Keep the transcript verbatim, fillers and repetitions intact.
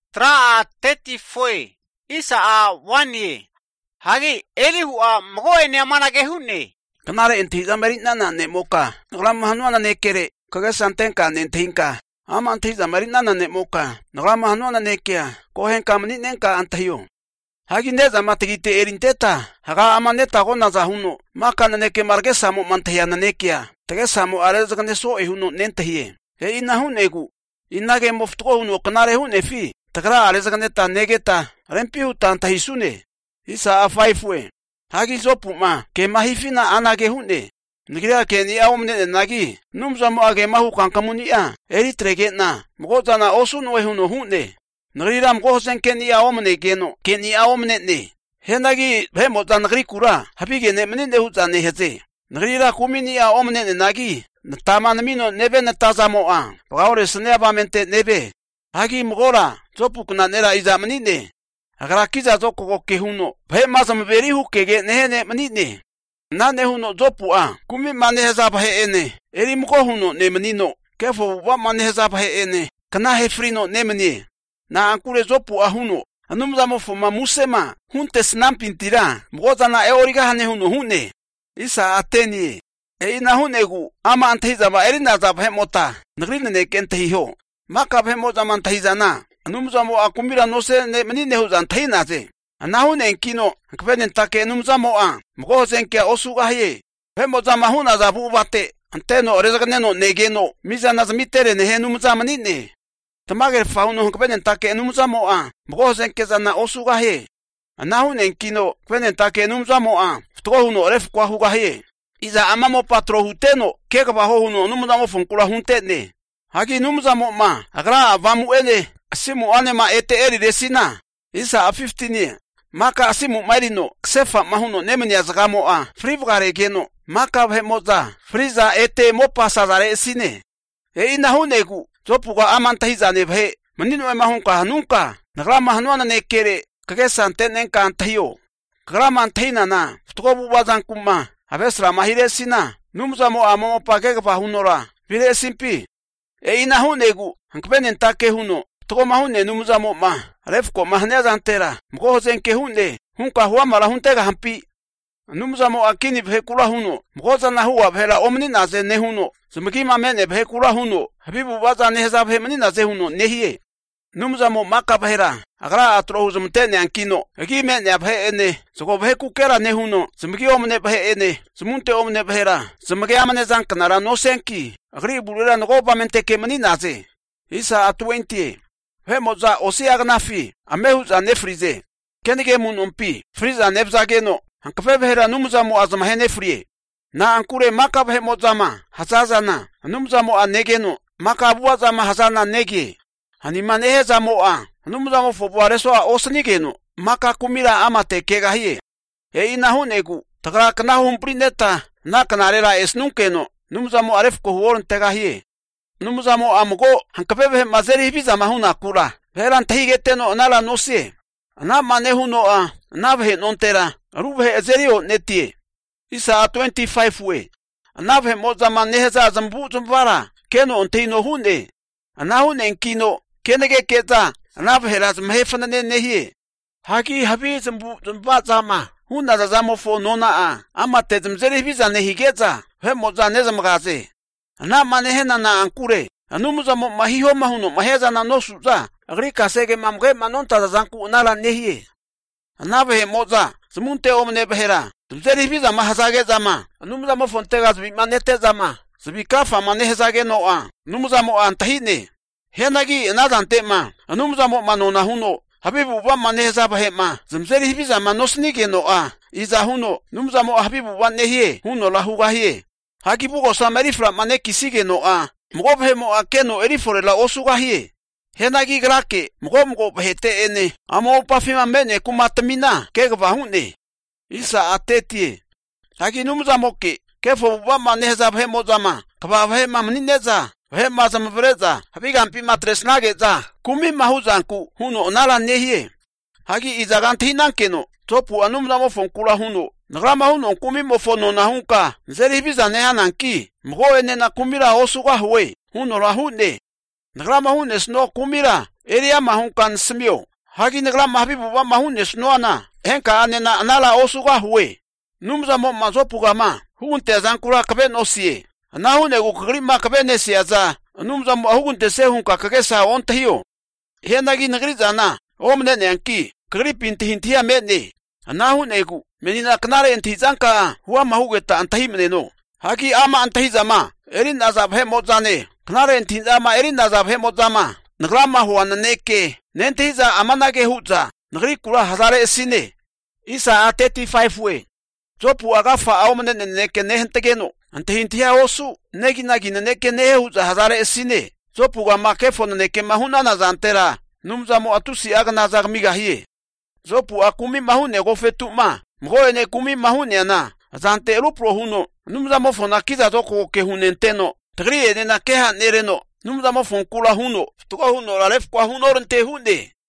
Tra a teti fue. Isa a wani. Hagi Elihu a mgoe ne manake hune. Kanare enti zamarit nana ne moka. Naglam hanuana ne kere. Kagasantenka ne tinka. Ama anti zamarit nana ne moka. Naglam hanuana ne kia. Kohenka manitnenka antayo. Hagi neza matigite erinteta. Haga amaneta gona za huno. Maka naneke margesa mo mantaya nanekia. Tegesa mo arezagane so e huno nentahie. He ina hunegu. Inage moftuko huno kanare hune fi. Tagra arezagane negeta. Rempiu tantahisune. Isa afaifwe. Hagi zopuma. Ke mahifina anage hune. Nigira ke ni awmne nagi. Numzamo age mahu kankamunia. Eritrege na. Mgozana osuno e huno hune. Nagriram gosen ke ni awmne geno. Ke ni awmne ne. Henagi hemota nagri kura. Habige ne mninde huzane heze. Nagrira kumini awmne ne nagi. Taman mino nebe na tazamo a. Pagaure sneabamente nebe. Hagi mgora. Zopukna nera izamnine. Agra kiza zoko koke huno. Phe masam veri hukege nehene manine. Na ne huno zopu a. Kumi mane hezaba he ene. Eri mko huno ne manino. Kefo wa mane hezaba he ene. Kana he frino ne manie. Na ankure zopu a huno. Anumza mofuma musema. Hunte snampintira. Mgoza na eoriga hane huno hune. Isa ateni. E ina hunegu. Ama antahizaba erina zaba he mota. Nagrine ne kentahiho. Maka he moza mantahizana. Numzamo akumira no se ne menine huzan tainaze. Anahune kino kvenen take numzamo a. Mgozen ke osuga ye. Hemoza mahuna za bubate. Anteno orezagneno negeno. Mizana zmitere ne numzamanine. Tamager fauno kvenen take numzamo a. Mgozen ke zana osuga ye. Anahune kino kvenen take numzamo a. Ftohuno ref kwa huga ye. Iza amamo patro huteno keka bahono numzamo funkula huntene. Hagi numzamo ma. Agra vamu ene. Asimu ane ma ete eri resina. Isa a fifteen. Maka asimu marino. Ksefa mahuno nemeni azgamo a. Frivgare geno. Maka vhemoza. Friza ete mopa sazare esine. E ina hunegu. Zopuga amantahizane vhe. Manino e mahunka hanunka. Nagrama hanuana nekere. Kagesa antenenka antahiyo. Kagrama antahina na. Ftukobu wazan kuma. Avesra mahire sina. Numzamo a momopa kegapa hunora. Vire simpi. E ina hunegu. Hankpenen take huno. Toko mahune numzamo ma. Refko mahne zantera. Mgozen ke hunde. Hunka huwa mara huntega hampi. Numzamo akini bhekula huno. Mgoza na huwa bhela omni naze ne huno. Zumikima mene bhekula huno. Habibu waza neheza bhemni naze huno nehiye. Numzamo maka bhera. Agra atrohu zumtene ankino. Agi mene abhe ene. Zoko bhekukera ne huno. Zumiki omne bhe ene. Zumunte omne bhera. Zumiki amane zankanara no senki. Agri bulera nogoba mente ke mni naze. Isa a twenty. Hemoza osiagnafi. Amehuza nefrize. Kenige munumpi. Friza nebzageno. Hankafebhera numzamo azamahene frie. Na ankure makab hemozama. Hazazana. Numzamo a negeno. Makabuazama hazana negi. Hanimanehe zamo a. Numzamo fobuareso a osnigeno. Maka kumira amate kegahie. E inahunegu. Tagra kanahum prineta. Na kanarera esnunkeno. Numzamo arefko huoron tegahie. Numzamo amgo hankapebe mazeri bizama huna kura. Veran tahigeteno nala nosie. Na manehuno a. Na vhe nontera. Rubhe ezerio netie. Isa twenty-five we. Na vhe mozama neheza zambu zumbara. Keno ontino hune. Na hune nkino. Kenege keta. Na vhe razmhefana nehie. Haki habi zambu zumba zama. Huna zazamo fo nona a. Amate zamzeri biza nehigeza. He moza nezamgaze. Na manehena na ankure. Anumuzamo mahiho mahuno maheza na nosuza. Agri kasege mamge manonta zanku nala nehie. Anabe moza. Zumunte omne behera. Tumzeri biza mahazage zama. Anumuzamo fontega zbi manete zama. Zbikafa manehezage no a. Anumuzamo antahine. Henagi nadante ma. Anumuzamo manona huno. Habibu wa maneheza bahema. Zumzeri biza manosnige no a. Iza huno. Numuzamo habibu wa nehie. Huno la hugahie. Haki bugo samerifra mane kisige no a. Mgobe mo akeno erifore la osuga hie. Henagi grake. Mgo mgo behete ene. Amo pafima mene kumatamina. Kegba hune. Isa atetie. Haki numzamo ke. Kefo wama neheza behemo zama. Kaba behema mnineza. Behema zamabreza. Habiga mpi matresnage za. Kumi mahuzanku. Huno onala nehie. Haki izagantihinan Topu anumzamo fonkula huno. Nagrama huno kumi mofono na hunka. Nzeri biza nehananki. Mgo ene na kumira osuga huwe. Huno la hune. Nagla mahunes no kumira. Eria mahunkan smio. Hagi nagla mahbibu mahunes no ana. Henka anena anala osuga huwe. Numza mo mazopuga ma. Hunte zankura kabe no sie. Nahune gukrima kabe nesiaza. Numza mo hunte se hunka kagesa ontahio. Henagi nagriza na. Omne nenki. Kripinti hintia medne. Nahune gu. Menina kanare enti zanka. Huwa mahugeta antahimne no. Hagi ama antahizama. Erin azab he mozane. Kanare enti zama erin azab he mozama. Nagrama huwa naneke. Nentiza amanage huza. Nagri kura hazare esine. Isa a thirty-five we. Zopu agafa aumane neneke nehentegeno. Antahintia osu. Negi nagi neneke nehuza hazare esine. Zopu gama kefo neneke mahuna nazantera. Numza mo atusi aga nazag migahie. Zopu akumi mahune gofetu ma. Mgoe ne kumi mahune ana. Zante rupro huno. Numza mo fona kiza zoko ke hunenteno. Tagri ene na keha nereno. Numza mo fon kula huno. Tuka huno la lef kwa huno rente hunde.